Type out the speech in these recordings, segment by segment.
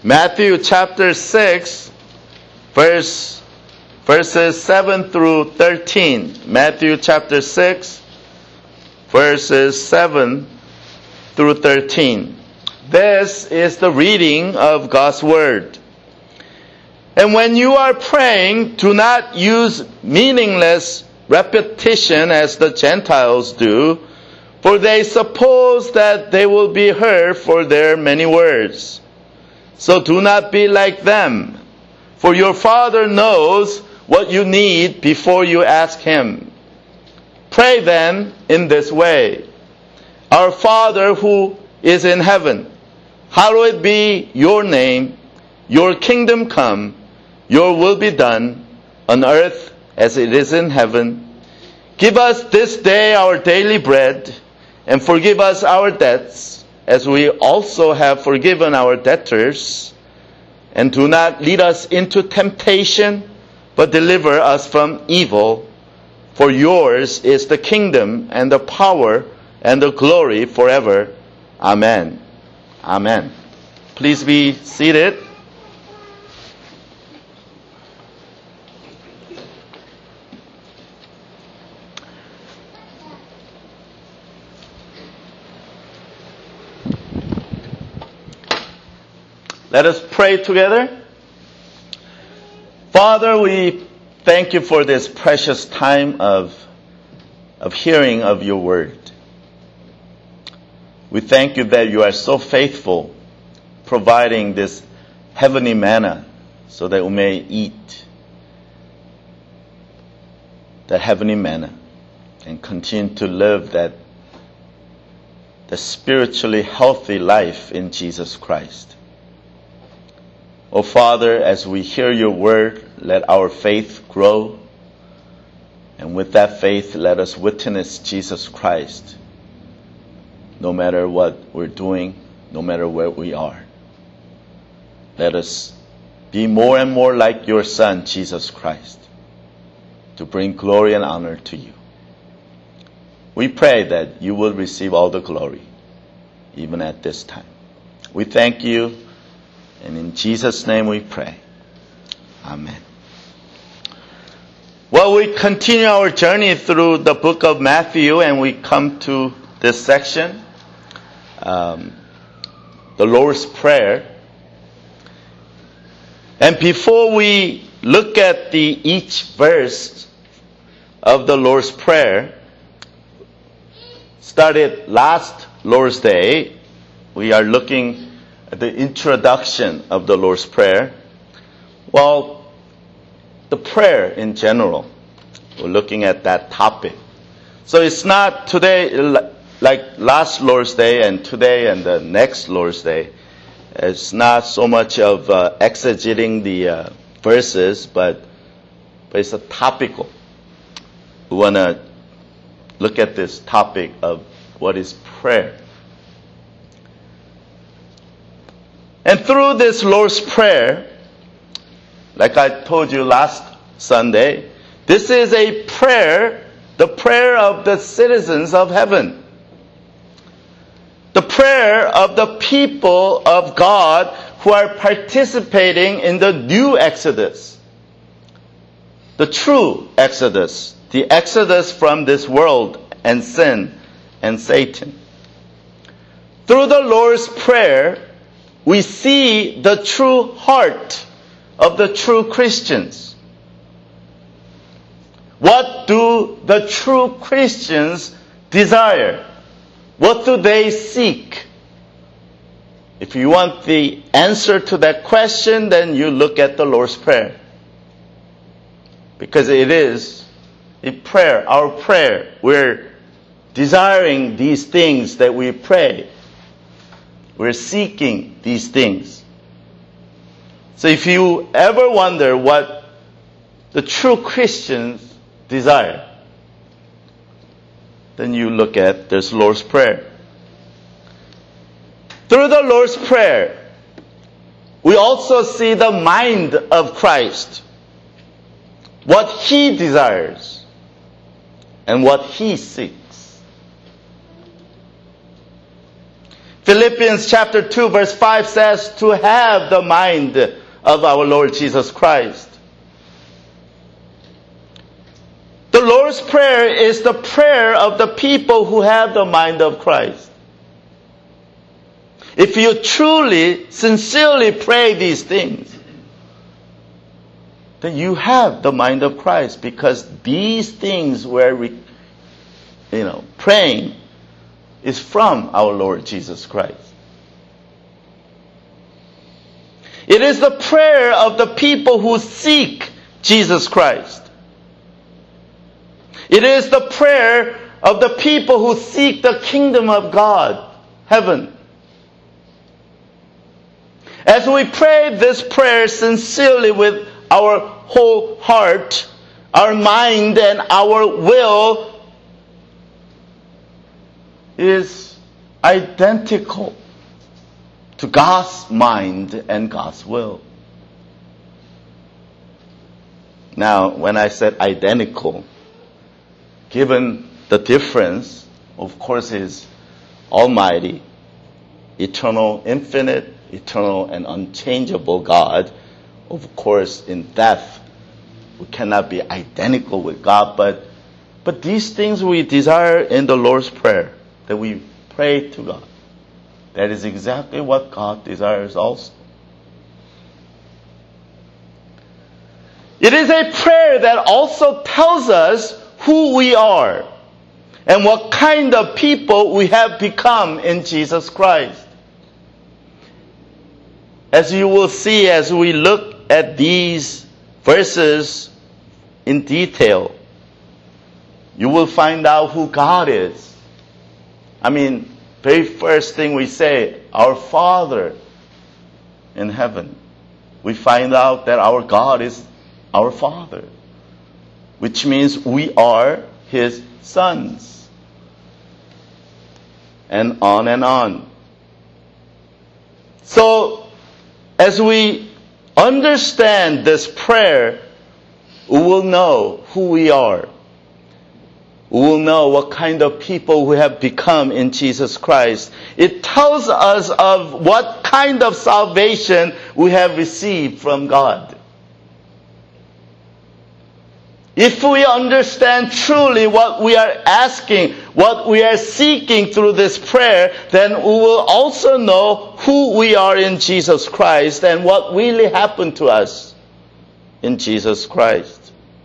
Matthew chapter 6, verses 7 through 13. Matthew chapter 6, verses 7 through 13. This is the reading of God's Word. And when you are praying, do not use meaningless repetition as the Gentiles do, for they suppose that they will be heard for their many words. So do not be like them, for your Father knows what you need before you ask Him. Pray then in this way: Our Father who is in heaven, hallowed be your name. Your kingdom come. Your will be done on earth as it is in heaven. Give us this day our daily bread, and forgive us our debts, as we also have forgiven our debtors. And do not lead us into temptation, but deliver us from evil. For yours is the kingdom, and the power, and the glory forever. Amen. Amen. Please be seated. Let us pray together. Father, we thank you for this precious time of hearing of your word. We thank you that you are so faithful, providing this heavenly manna so that we may eat the heavenly manna and continue to live the spiritually healthy life in Jesus Christ. Oh Father, as we hear your word, let our faith grow. And with that faith, let us witness Jesus Christ, no matter what we're doing, no matter where we are. Let us be more and more like your Son, Jesus Christ, to bring glory and honor to you. We pray that you will receive all the glory, even at this time. We thank you. And in Jesus' name we pray. Amen. Well, we continue our journey through the book of Matthew, and we come to this section, the Lord's Prayer. And before we look at each verse of the Lord's Prayer, started last Lord's Day, we are looking at the introduction of the Lord's Prayer. Well, the prayer in general, we're looking at that topic. So it's not today like last Lord's Day and today and the next Lord's Day. It's not so much of exegeting the verses, but it's a topical. We want to look at this topic of what is prayer. And through this Lord's Prayer, like I told you last Sunday, this is a prayer, the prayer of the citizens of heaven. The prayer of the people of God who are participating in the new Exodus. The true Exodus. The Exodus from this world and sin and Satan. Through the Lord's Prayer, we see the true heart of the true Christians. What do the true Christians desire? What do they seek? If you want the answer to that question, then you look at the Lord's Prayer. Because it is a prayer, our prayer. We're desiring these things that we pray. We're seeking these things. So if you ever wonder what the true Christians desire, then you look at this Lord's Prayer. Through the Lord's Prayer, we also see the mind of Christ, what He desires, and what He seeks. Philippians chapter 2 verse 5 says to have the mind of our Lord Jesus Christ. The Lord's Prayer is the prayer of the people who have the mind of Christ. If you truly, sincerely pray these things, then you have the mind of Christ, because these things we're praying is from our Lord Jesus Christ. It is the prayer of the people who seek Jesus Christ. It is the prayer of the people who seek the kingdom of God, heaven. As we pray this prayer sincerely with our whole heart, our mind, and our will, is identical to God's mind and God's will. Now, when I said identical, given the difference, of course, is Almighty, eternal, infinite, eternal, and unchangeable God. Of course, in death, we cannot be identical with God, but these things we desire in the Lord's Prayer, that we pray to God. That is exactly what God desires also. It is a prayer that also tells us who we are and what kind of people we have become in Jesus Christ. As you will see as we look at these verses in detail, you will find out who God is. Very first thing we say, our Father in heaven. We find out that our God is our Father, which means we are His sons. And on and on. So, as we understand this prayer, we will know who we are. We will know what kind of people we have become in Jesus Christ. It tells us of what kind of salvation we have received from God. If we understand truly what we are asking, what we are seeking through this prayer, then we will also know who we are in Jesus Christ and what really happened to us in Jesus Christ.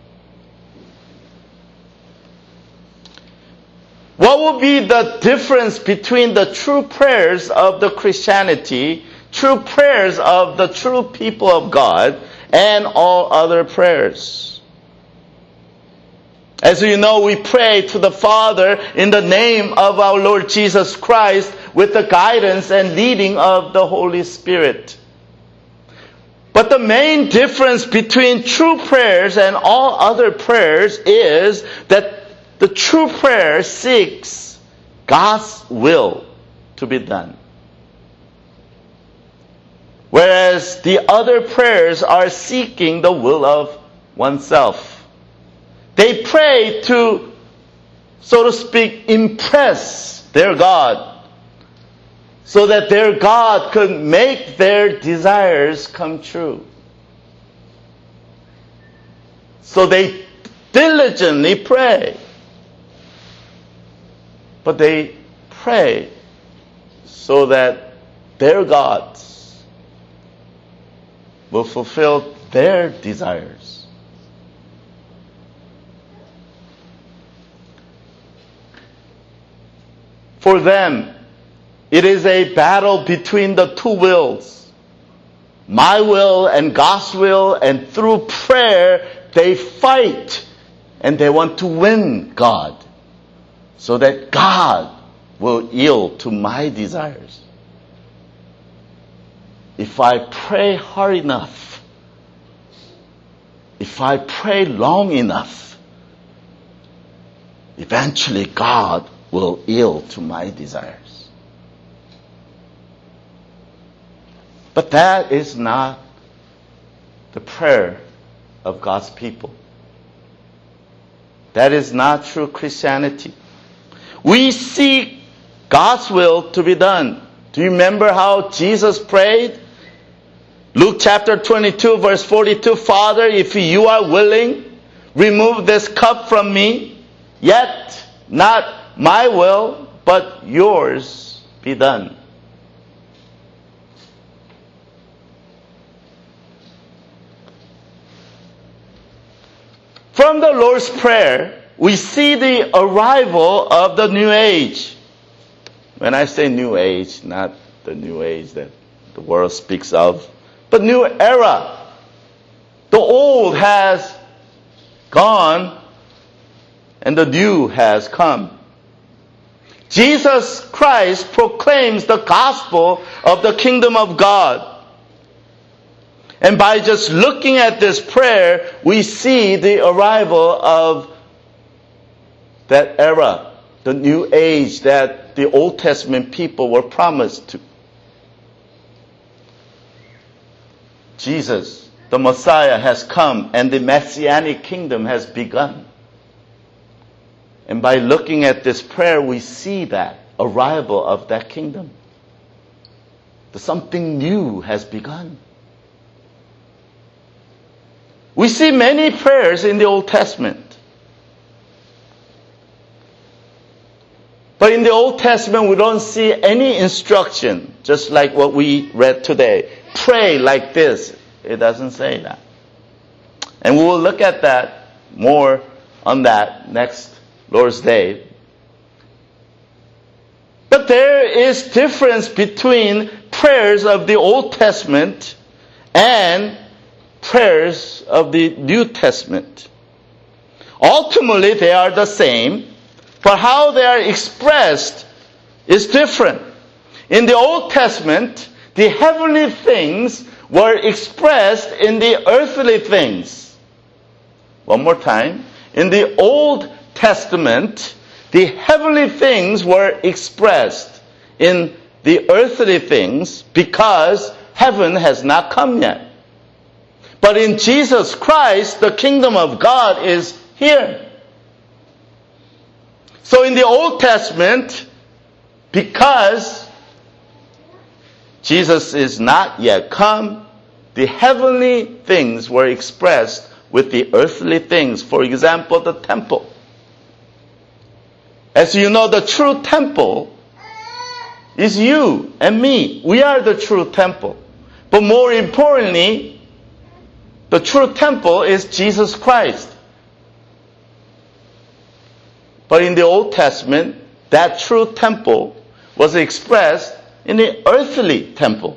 What will be the difference between the true prayers of the Christianity, true prayers of the true people of God, and all other prayers? As you know, we pray to the Father in the name of our Lord Jesus Christ with the guidance and leading of the Holy Spirit. But the main difference between true prayers and all other prayers is that the true prayer seeks God's will to be done. Whereas the other prayers are seeking the will of oneself. They pray to, so to speak, impress their God, so that their God could make their desires come true. So they diligently pray. But they pray so that their gods will fulfill their desires. For them, it is a battle between the two wills, my will and God's will, and through prayer they fight and they want to win God, so that God will yield to my desires. If I pray hard enough, if I pray long enough, eventually God will yield to my desires. But that is not the prayer of God's people. That is not true Christianity. We seek God's will to be done. Do you remember how Jesus prayed? Luke chapter 22 verse 42, Father, if you are willing, remove this cup from me, yet not my will, but yours be done. From the Lord's Prayer, we see the arrival of the new age. When I say new age, not the new age that the world speaks of, but new era. The old has gone and the new has come. Jesus Christ proclaims the gospel of the kingdom of God. And by just looking at this prayer, we see the arrival of that era, the new age that the Old Testament people were promised to. Jesus, the Messiah, has come and the Messianic kingdom has begun. And by looking at this prayer, we see that arrival of that kingdom. Something new has begun. We see many prayers in the Old Testament. But in the Old Testament, we don't see any instruction, just like what we read today. Pray like this. It doesn't say that. And we will look at that more on that next Lord's Day. But there is difference between prayers of the Old Testament and prayers of the New Testament. Ultimately, they are the same, but how they are expressed is different. In the Old Testament, the heavenly things were expressed in the earthly things. One more time. In the Old Testament, the heavenly things were expressed in the earthly things because heaven has not come yet. But in Jesus Christ, the kingdom of God is here. So in the Old Testament, because Jesus is not yet come, the heavenly things were expressed with the earthly things. For example, the temple. As you know, the true temple is you and me. We are the true temple. But more importantly, the true temple is Jesus Christ. But in the Old Testament, that true temple was expressed in the earthly temple.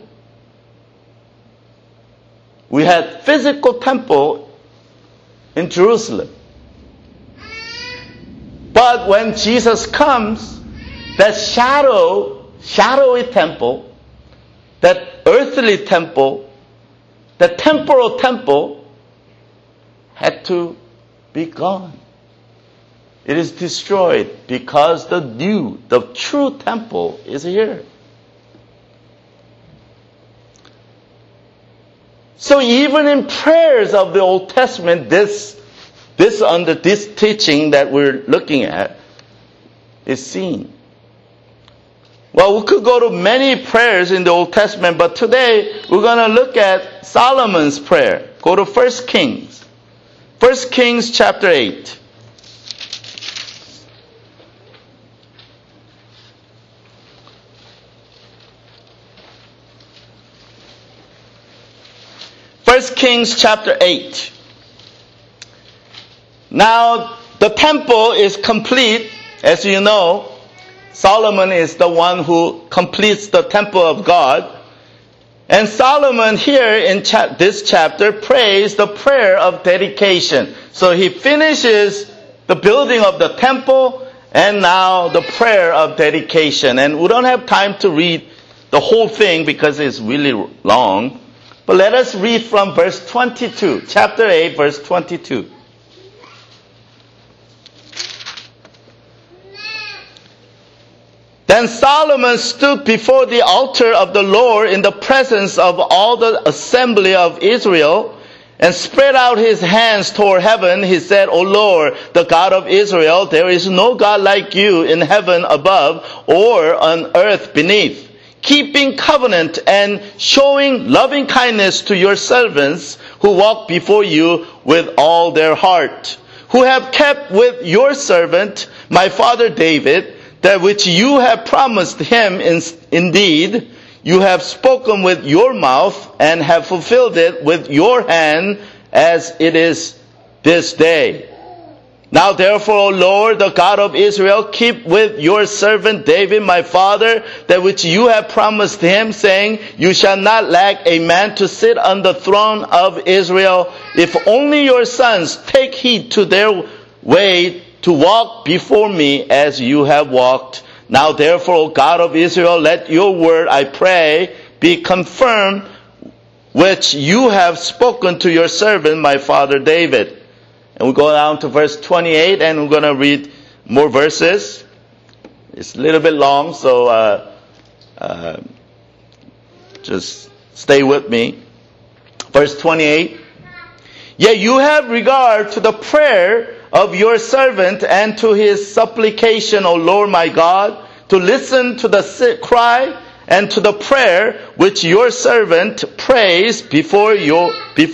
We had physical temple in Jerusalem. But when Jesus comes, that shadowy temple, that earthly temple, the temporal temple had to be gone. It is destroyed because the true temple is here. So even in prayers of the Old Testament, this teaching that we're looking at is seen. Well, we could go to many prayers in the Old Testament, but today we're going to look at Solomon's prayer. Go to 1 Kings. 1 Kings chapter 8. First Kings chapter 8. Now, the temple is complete. As you know, Solomon is the one who completes the temple of God. And Solomon here in this chapter prays the prayer of dedication. So he finishes the building of the temple and now the prayer of dedication. And we don't have time to read the whole thing because it's really long. But let us read from verse 22, chapter 8, verse 22. Then Solomon stood before the altar of the Lord in the presence of all the assembly of Israel and spread out his hands toward heaven. He said, O Lord, the God of Israel, there is no God like you in heaven above or on earth beneath, keeping covenant and showing loving kindness to your servants who walk before you with all their heart, who have kept with your servant, my father David, that which you have promised him. Indeed, you have spoken with your mouth and have fulfilled it with your hand, as it is this day. Now therefore, O Lord, the God of Israel, keep with your servant David, my father, that which you have promised him, saying, you shall not lack a man to sit on the throne of Israel, if only your sons take heed to their way to walk before me as you have walked. Now therefore, O God of Israel, let your word, I pray, be confirmed, which you have spoken to your servant, my father David. And we go down to verse 28, and we're going to read more verses. It's a little bit long, so just stay with me. Verse 28. Yet you have regard to the prayer of your servant and to his supplication, O Lord my God, to listen to the cry and to the prayer which your servant prays before you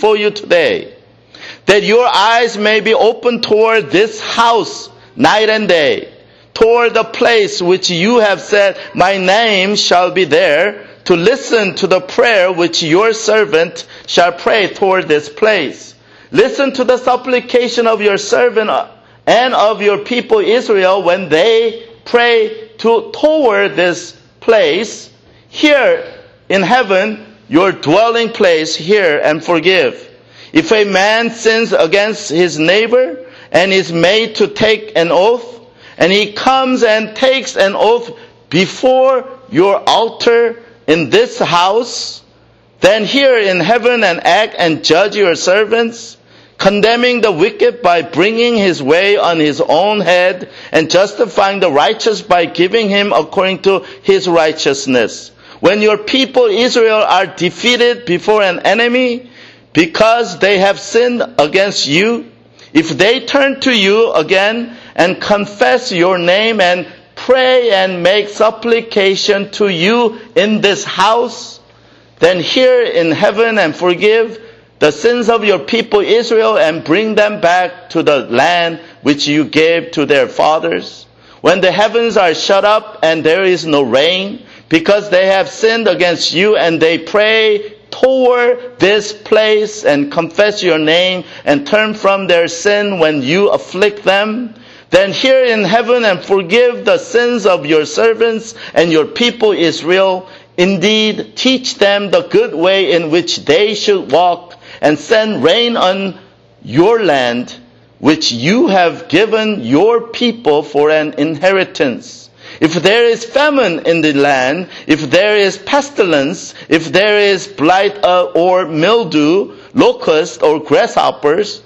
today, that your eyes may be open toward this house night and day, toward the place which you have said, my name shall be there, to listen to the prayer which your servant shall pray toward this place. Listen to the supplication of your servant and of your people Israel when they pray toward this place. Here in heaven, your dwelling place, hear and forgive. If a man sins against his neighbor and is made to take an oath, and he comes and takes an oath before your altar in this house, then hear in heaven and act and judge your servants, condemning the wicked by bringing his way on his own head, and justifying the righteous by giving him according to his righteousness. When your people Israel are defeated before an enemy, because they have sinned against you, if they turn to you again and confess your name and pray and make supplication to you in this house, then hear in heaven and forgive the sins of your people Israel and bring them back to the land which you gave to their fathers. When the heavens are shut up and there is no rain, because they have sinned against you, and they pray toward this place and confess your name and turn from their sin when you afflict them, then hear in heaven and forgive the sins of your servants and your people Israel. Indeed, teach them the good way in which they should walk, and send rain on your land, which you have given your people for an inheritance. If there is famine in the land, if there is pestilence, if there is blight or mildew, locust or grasshoppers,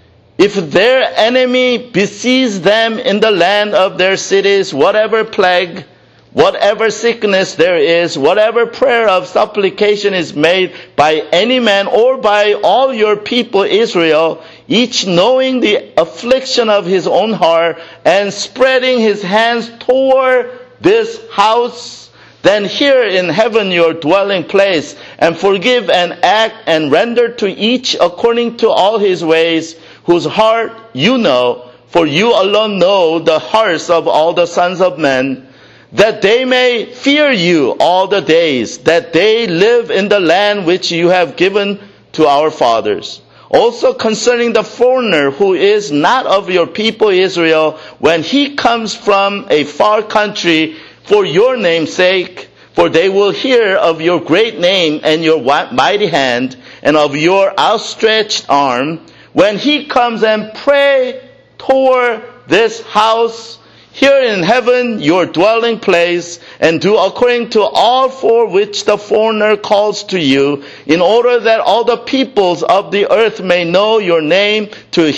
if their enemy besieges them in the land of their cities, whatever plague, whatever sickness there is, whatever prayer of supplication is made by any man or by all your people Israel, each knowing the affliction of his own heart and spreading his hands toward this house, then hear in heaven your dwelling place, and forgive and act and render to each according to all his ways, whose heart you know, for you alone know the hearts of all the sons of men, that they may fear you all the days, that they live in the land which you have given to our fathers. Also concerning the foreigner who is not of your people Israel, when he comes from a far country for your name's sake, for they will hear of your great name and your mighty hand and of your outstretched arm, when he comes and pray toward this house, here in heaven your dwelling place, and do according to all for which the foreigner calls to you, in order that all the peoples of the earth may know your name, to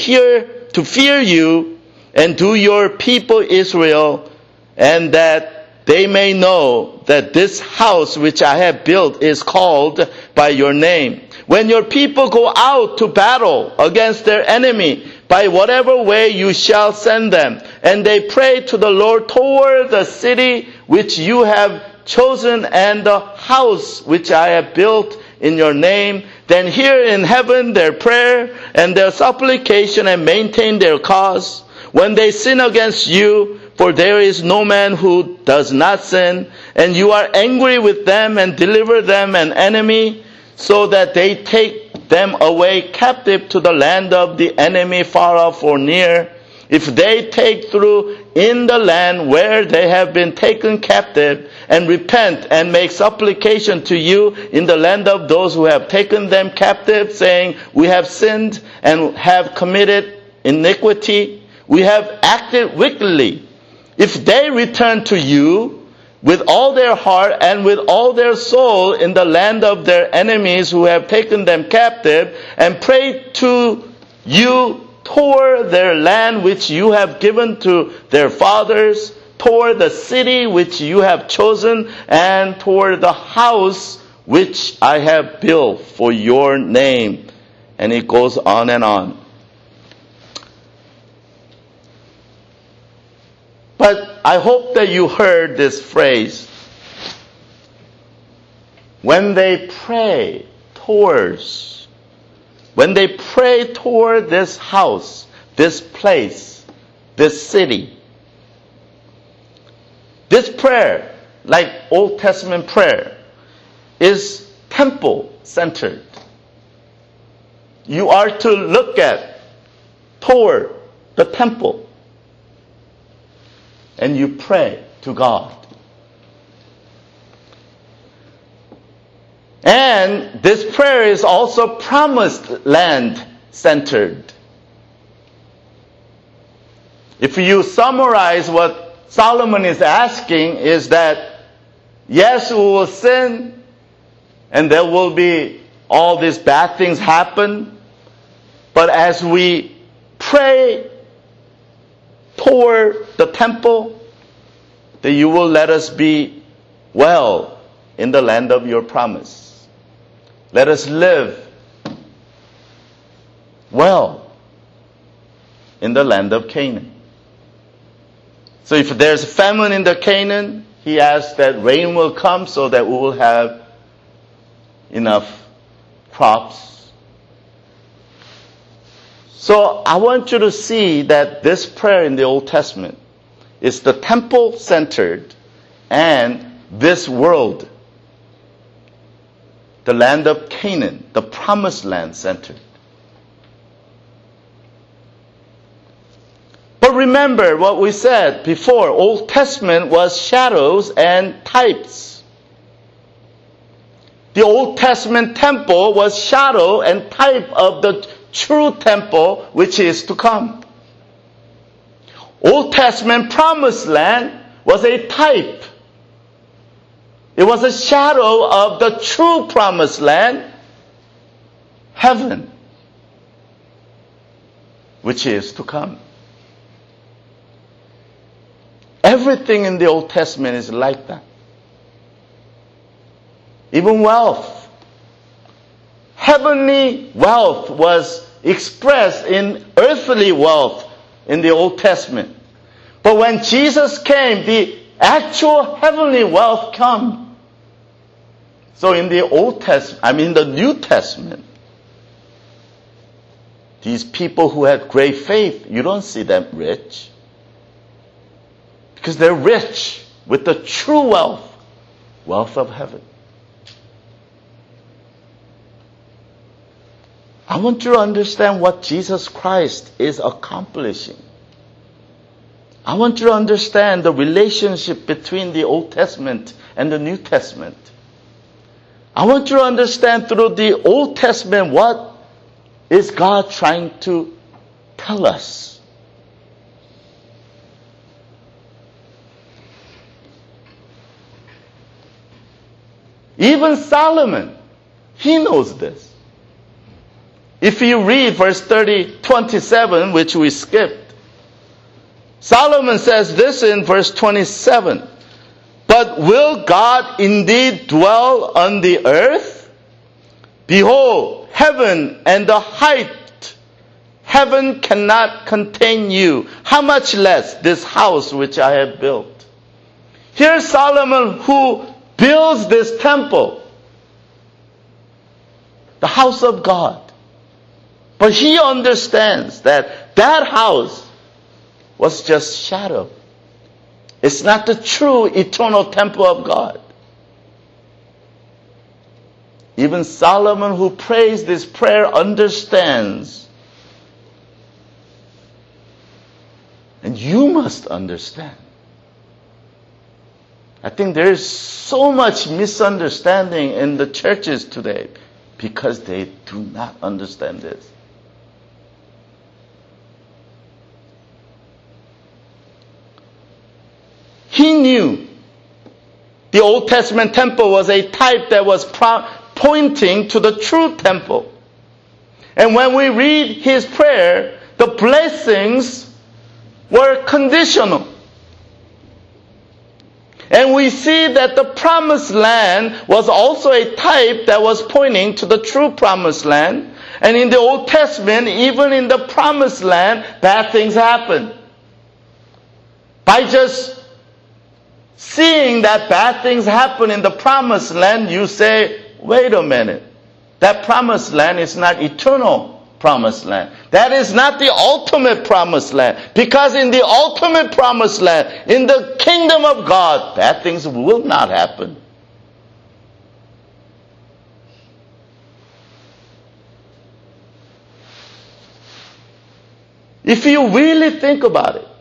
fear you, and do your people Israel, and that they may know that this house which I have built is called by your name. When your people go out to battle against their enemy, by whatever way you shall send them, and they pray to the Lord toward the city which you have chosen and the house which I have built in your name, then hear in heaven their prayer and their supplication and maintain their cause. When they sin against you, for there is no man who does not sin, and you are angry with them and deliver them an enemy, so that they take them away captive to the land of the enemy, far off or near. If they take through in the land where they have been taken captive, and repent and make supplication to you in the land of those who have taken them captive, saying, we have sinned and have committed iniquity, we have acted wickedly. If they return to you with all their heart and with all their soul in the land of their enemies who have taken them captive, and pray to you toward their land which you have given to their fathers, toward the city which you have chosen, and toward the house which I have built for your name. And it goes on and on. But I hope that you heard this phrase. When they pray toward this house, this place, this city, this prayer, like Old Testament prayer, is temple-centered. You are to look toward the temple, and you pray to God. And this prayer is also promised land-centered. If you summarize what Solomon is asking, is that, yes, we will sin, and there will be all these bad things happen, but as we pray toward the temple, that you will let us be well in the land of your promise. Let us live well in the land of Canaan. So if there's famine in the Canaan, he asks that rain will come so that we will have enough crops. So I want you to see that this prayer in the Old Testament is the temple-centered and this world, the land of Canaan, the promised land centered. But remember what we said before, Old Testament was shadows and types. The Old Testament temple was shadow and type of the true temple which is to come. Old Testament promised land was a type. It was a shadow of the true promised land, heaven, which is to come. Everything in the Old Testament is like that. Even wealth. Heavenly wealth was expressed in earthly wealth in the Old Testament. But when Jesus came, the actual heavenly wealth came. So in the the New Testament, these people who had great faith, you don't see them rich. Because they're rich with the true wealth of heaven. I want you to understand what Jesus Christ is accomplishing. I want you to understand the relationship between the Old Testament and the New Testament. I want you to understand through the Old Testament what is God trying to tell us. Even Solomon, he knows this. If you read verse 27, which we skipped, Solomon says this in verse 27. But will God indeed dwell on the earth? Behold, heaven and the height. Heaven cannot contain you. How much less this house which I have built? Here's Solomon who builds this temple, the house of God. But he understands that that house was just shadow. It's not the true eternal temple of God. Even Solomon, who prays this prayer, understands. And you must understand. I think there is so much misunderstanding in the churches today because they do not understand this. He knew the Old Testament temple was a type that was pointing to the true temple. And when we read his prayer, the blessings were conditional. And we see that the promised land was also a type that was pointing to the true promised land. And in the Old Testament, even in the promised land, bad things happen. By just seeing that bad things happen in the promised land, you say, wait a minute. That promised land is not eternal promised land. That is not the ultimate promised land. Because in the ultimate promised land, in the kingdom of God, bad things will not happen. If you really think about it,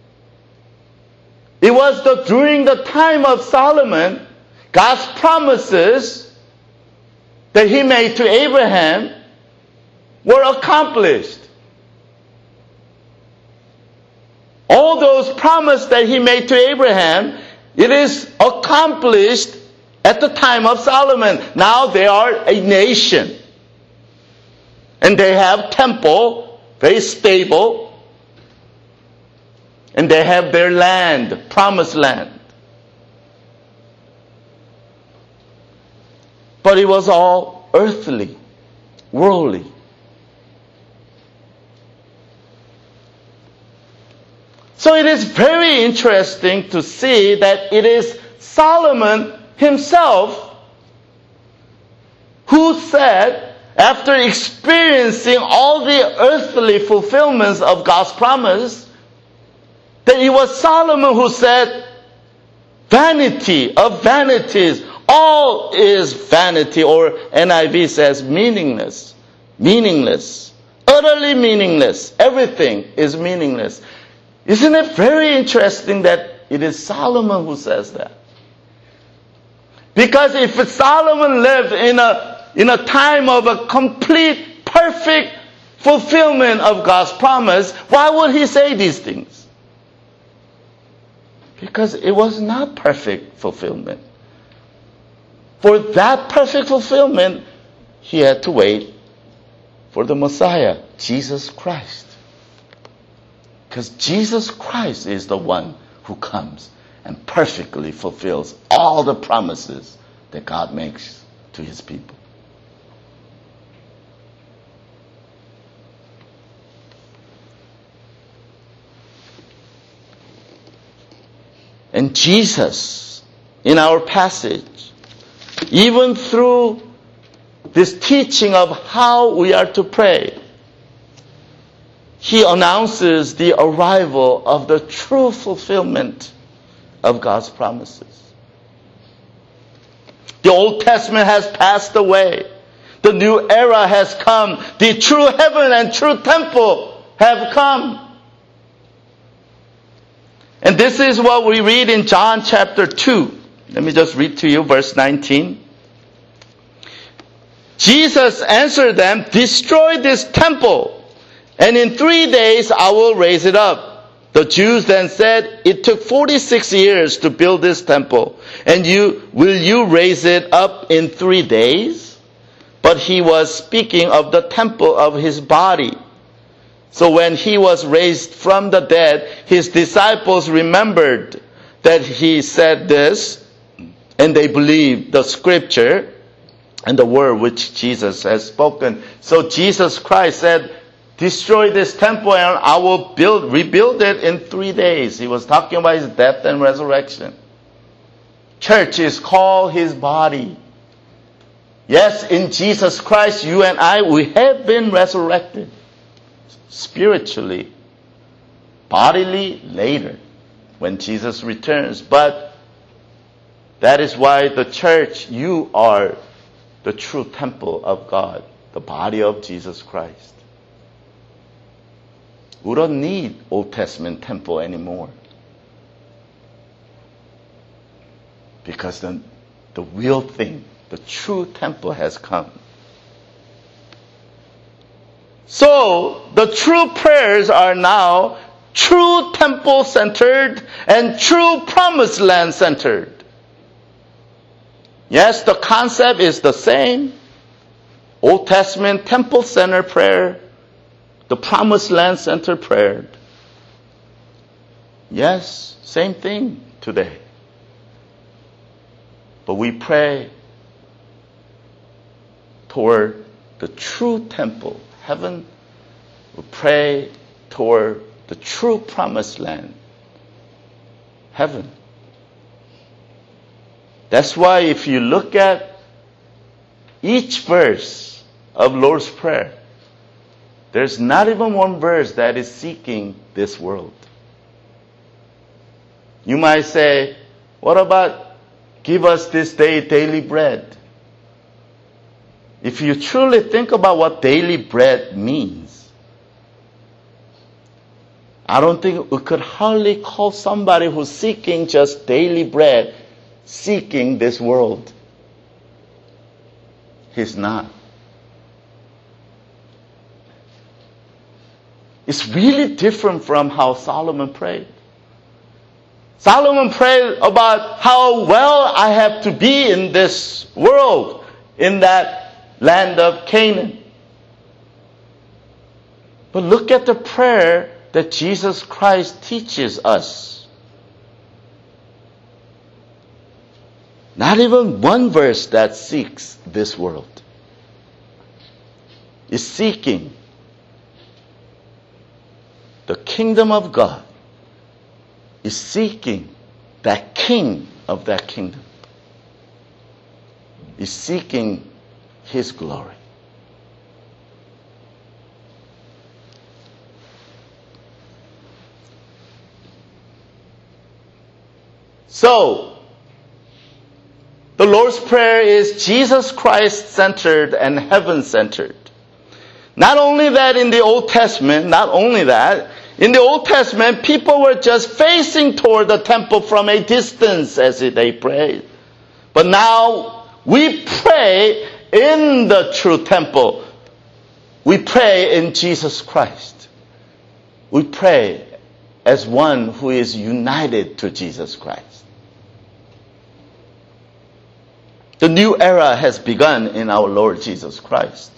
it was during the time of Solomon, God's promises that he made to Abraham were accomplished. All those promises that he made to Abraham, it is accomplished at the time of Solomon. Now they are a nation. And they have temple, very stable. And they have their land, promised land. But it was all earthly, worldly. So it is very interesting to see that it is Solomon himself who said, after experiencing all the earthly fulfillments of God's promise, that it was Solomon who said, vanity of vanities, all is vanity, or NIV says meaningless, meaningless, utterly meaningless. Everything is meaningless. Isn't it very interesting that it is Solomon who says that? Because if Solomon lived in a time of a complete, perfect fulfillment of God's promise, why would he say these things? Because it was not perfect fulfillment. For that perfect fulfillment, he had to wait for the Messiah, Jesus Christ. Because Jesus Christ is the one who comes and perfectly fulfills all the promises that God makes to his people. And Jesus, in our passage, even through this teaching of how we are to pray, he announces the arrival of the true fulfillment of God's promises. The Old Testament has passed away. The new era has come. The true heaven and true temple have come. And this is what we read in John chapter 2. Let me just read to you verse 19. Jesus answered them, destroy this temple, and in 3 days I will raise it up. The Jews then said, it took 46 years to build this temple, and will you raise it up in 3 days? But he was speaking of the temple of his body. So when he was raised from the dead, his disciples remembered that he said this, and they believed the scripture and the word which Jesus has spoken. So Jesus Christ said, destroy this temple and I will rebuild it in 3 days. He was talking about his death and resurrection. church is called His body. Yes, in Jesus Christ, you and I, we have been resurrected spiritually, bodily later when Jesus returns. But that is why the church, you are the true temple of God, the body of Jesus Christ. We don't need Old Testament temple anymore. Because the real thing, the true temple has come. So, the true prayers are now true temple-centered and true promised land-centered. Yes, the concept is the same. Old Testament temple-centered prayer, the promised land-centered prayer. Yes, same thing today. But we pray toward the true temple, heaven. We pray toward the true promised land, heaven. That's why if you look at each verse of Lord's Prayer, there's not even one verse that is seeking this world. You might say, what about give us this day daily bread? If you truly think about what daily bread means, I don't think we could hardly call somebody who's seeking just daily bread seeking this world. He's not. It's really different from how Solomon prayed. Solomon prayed about how well I have to be in this world, in that land of Canaan. But look at the prayer that Jesus Christ teaches us. Not even one verse that seeks this world. Is seeking the kingdom of God. Is seeking that king of that kingdom. Is seeking His glory. So, the Lord's Prayer is Jesus Christ-centered and heaven-centered. Not only that in the Old Testament, in the Old Testament, people were just facing toward the temple from a distance as they prayed. But now, we pray in the true temple. We pray in Jesus Christ. We pray as one who is united to Jesus Christ. The new era has begun in our Lord Jesus Christ.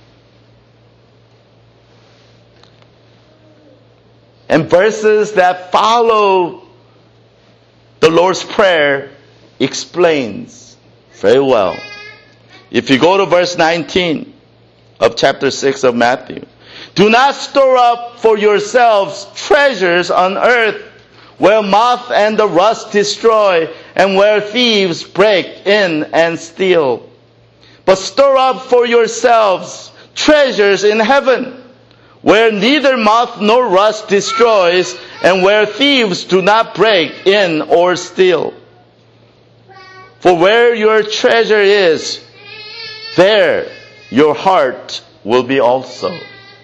And verses that follow the Lord's Prayer explains very well. If you go to verse 19 of chapter 6 of Matthew, do not store up for yourselves treasures on earth where moth and the rust destroy and where thieves break in and steal. But store up for yourselves treasures in heaven where neither moth nor rust destroys and where thieves do not break in or steal. For where your treasure is, there your heart will be also.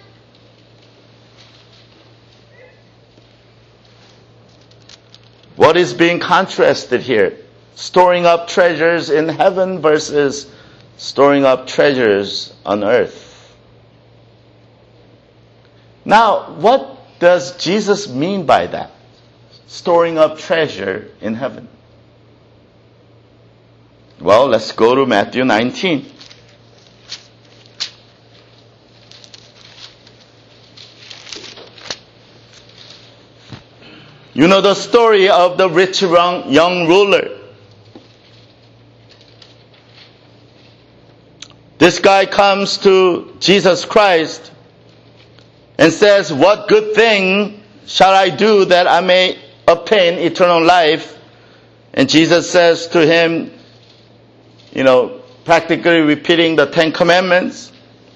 What is being contrasted here? Storing up treasures in heaven versus storing up treasures on earth. Now, what does Jesus mean by that? Storing up treasure in heaven. Well, let's go to Matthew 19. You know the story of the rich young ruler. This guy comes to Jesus Christ and says, what good thing shall I do that I may obtain eternal life? And Jesus says to him, practically repeating the 10 Commandments.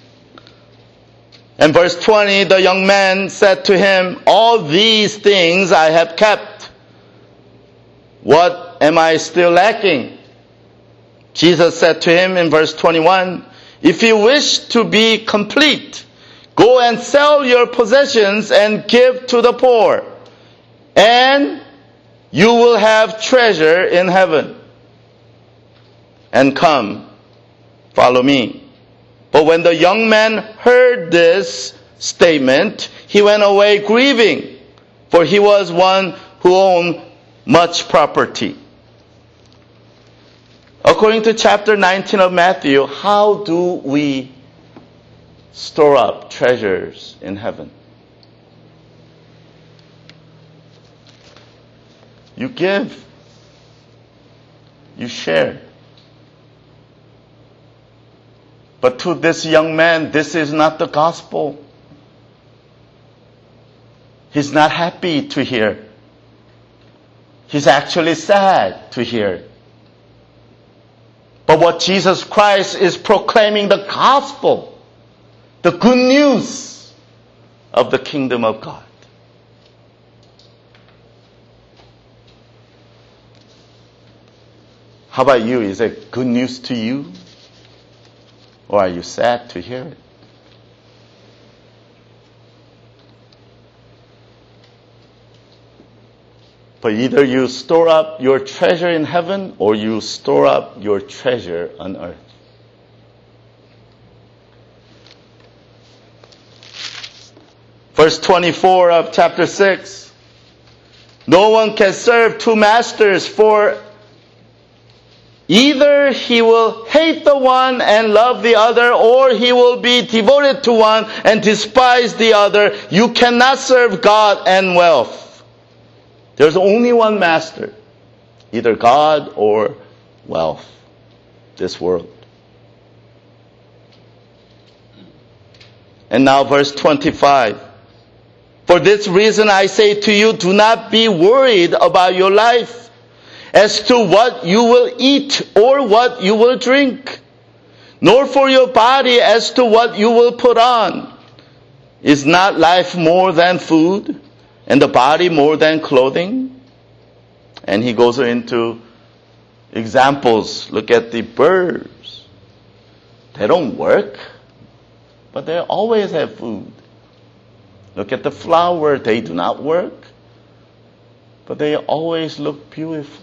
And verse 20, the young man said to him, all these things I have kept. What am I still lacking? Jesus said to him in verse 21, if you wish to be complete, go and sell your possessions and give to the poor, and you will have treasure in heaven. And come, follow me. But when the young man heard this statement, he went away grieving, for he was one who owned much property. According to chapter 19 of Matthew, how do we store up treasures in heaven? You give. You share. But to this young man, this is not the gospel. He's not happy to hear. He's actually sad to hear. But what Jesus Christ is proclaiming, the gospel, the good news of the kingdom of God. How about you? Is it good news to you? Or are you sad to hear it? But either you store up your treasure in heaven or you store up your treasure on earth. Verse 24 of chapter 6. No one can serve two masters, for either he will hate the one and love the other, or he will be devoted to one and despise the other. You cannot serve God and wealth. There's only one master, either God or wealth, this world. And now verse 25. For this reason I say to you, do not be worried about your life, as to what you will eat or what you will drink, nor for your body as to what you will put on. Is not life more than food, and the body more than clothing? And he goes into examples. Look at the birds. They don't work, but they always have food. Look at the flower. They do not work, but they always look beautiful.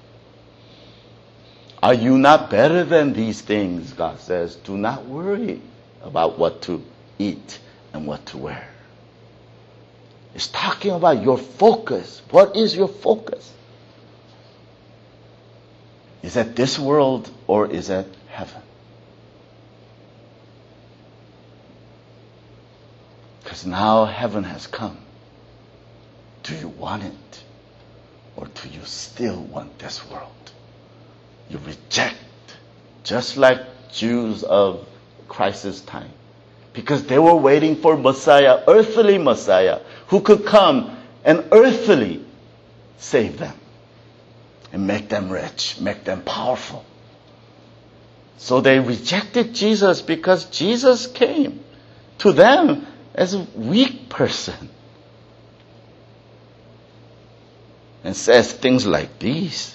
Are you not better than these things? God says, do not worry about what to eat and what to wear. It's talking about your focus. What is your focus? Is it this world or is it heaven? Because now heaven has come. Do you want it? Or do you still want this world? You reject, just like Jews of Christ's time. Because they were waiting for Messiah, earthly Messiah, who could come and earthly save them and make them rich, make them powerful. So they rejected Jesus because Jesus came to them as a weak person and says things like these.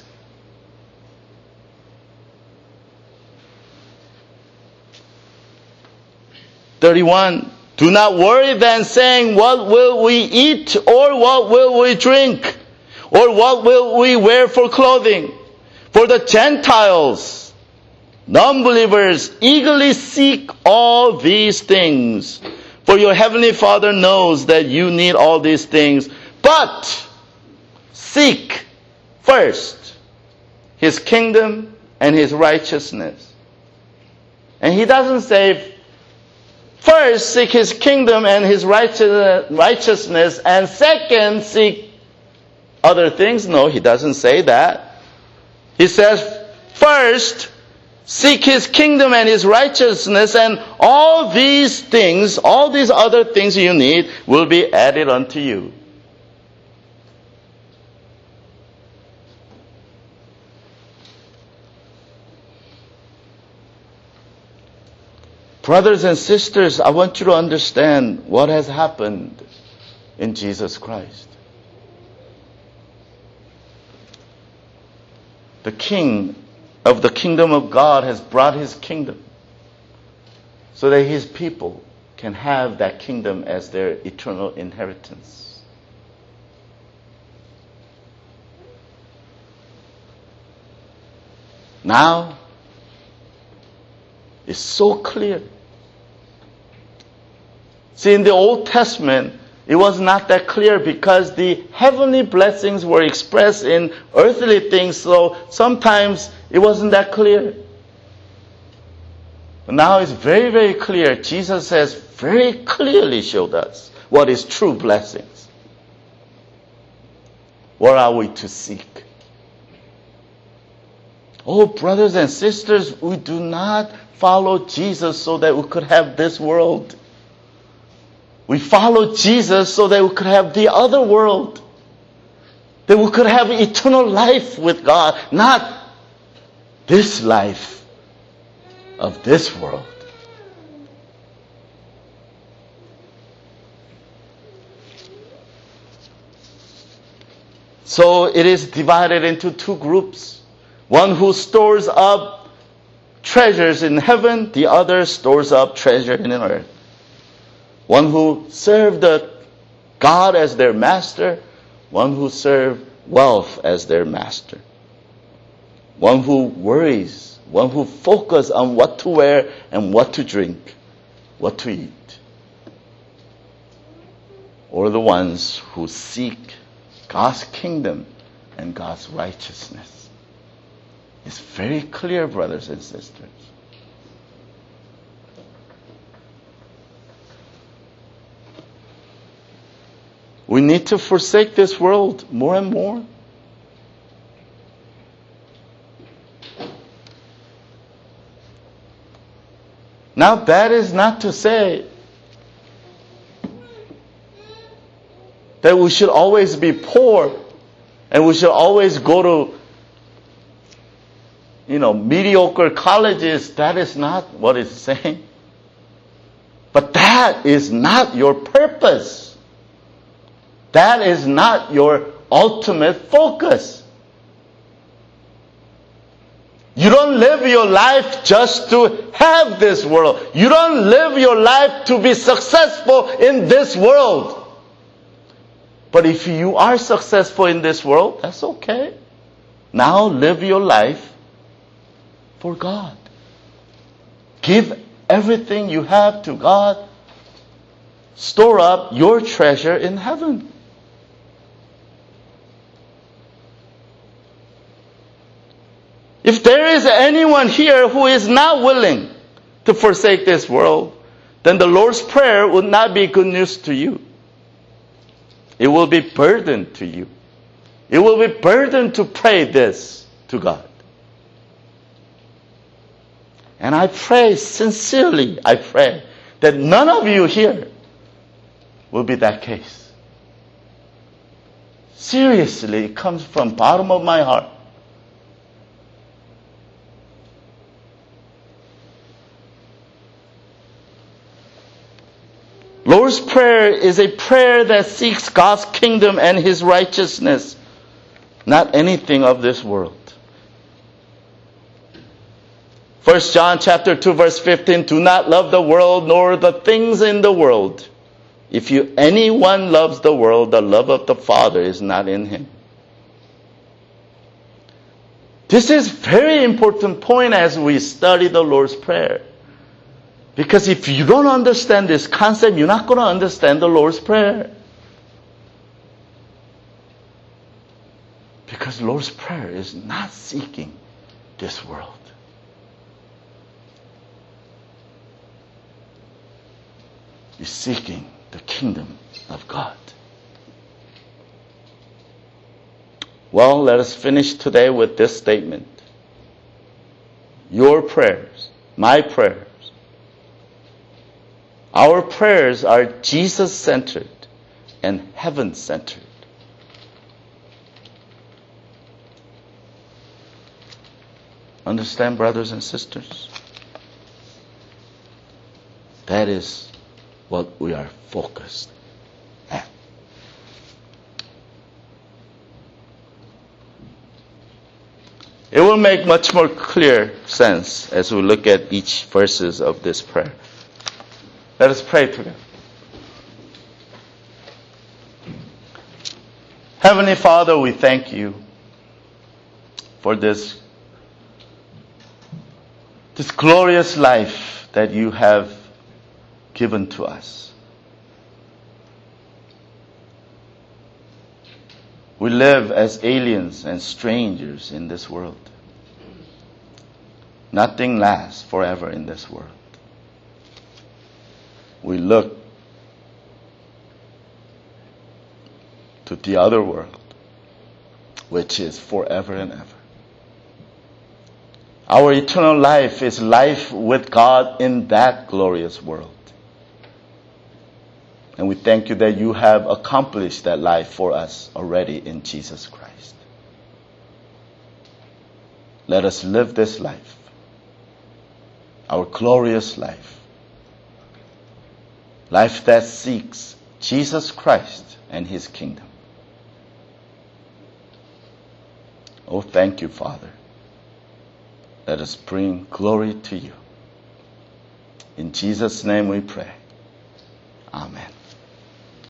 "31. Do not worry then, saying, what will we eat, or what will we drink, or what will we wear for clothing? For the Gentiles, non-believers, eagerly seek all these things. For your heavenly Father knows that you need all these things. But seek first His kingdom and His righteousness." And He doesn't say, first, seek His kingdom and His righteousness, and second, seek other things. No, He doesn't say that. He says, first, seek His kingdom and His righteousness, and all these things, all these other things you need, will be added unto you. Brothers and sisters, I want you to understand what has happened in Jesus Christ. The King of the kingdom of God has brought his kingdom so that his people can have that kingdom as their eternal inheritance. Now, it's so clear. See, in the Old Testament, it was not that clear because the heavenly blessings were expressed in earthly things, so sometimes it wasn't that clear. But now it's very, very clear. Jesus has very clearly showed us what is true blessings. What are we to seek? Oh, brothers and sisters, we do not follow Jesus so that we could have this world. We follow Jesus so that we could have the other world. That we could have eternal life with God, not this life of this world. So it is divided into two groups. One who stores up treasures in heaven, the other stores up treasure in earth. One who served the God as their master, one who served wealth as their master. One who worries, one who focuses on what to wear and what to drink, what to eat. Or the ones who seek God's kingdom and God's righteousness. It's very clear, brothers and sisters. We need to forsake this world more and more. Now, that is not to say that we should always be poor and we should always go to mediocre colleges. That is not what it's saying. But that is not your purpose. That is not your ultimate focus. You don't live your life just to have this world. You don't live your life to be successful in this world. But if you are successful in this world, that's okay. Now live your life for God. Give everything you have to God. Store up your treasure in heaven. If there is anyone here who is not willing to forsake this world, then the Lord's Prayer would not be good news to you. It will be burden to you. It will be burden to pray this to God. And I pray, sincerely, I pray that none of you here will be that case. Seriously, it comes from the bottom of my heart. Lord's Prayer is a prayer that seeks God's kingdom and His righteousness, not anything of this world. 1 John chapter 2 verse 15, do not love the world nor the things in the world. If anyone loves the world, the love of the Father is not in him. This is a very important point as we study the Lord's Prayer. Because if you don't understand this concept, you're not going to understand the Lord's Prayer. Because Lord's Prayer is not seeking this world. You're seeking the kingdom of God. Well, let us finish today with this statement. Your prayers, my prayers, our prayers are Jesus-centered and heaven-centered. Understand, brothers and sisters? That is what we are focused at. It will make much more clear sense as we look at each verses of this prayer. Let us pray together. Heavenly Father, we thank you for this glorious life that you have given to us. We live as aliens and strangers in this world. Nothing lasts forever in this world. We look to the other world, which is forever and ever. Our eternal life is life with God in that glorious world. And we thank you that you have accomplished that life for us already in Jesus Christ. Let us live this life, our glorious life, life that seeks Jesus Christ and His kingdom. Oh, thank you, Father. Let us bring glory to you. In Jesus' name we pray. Amen.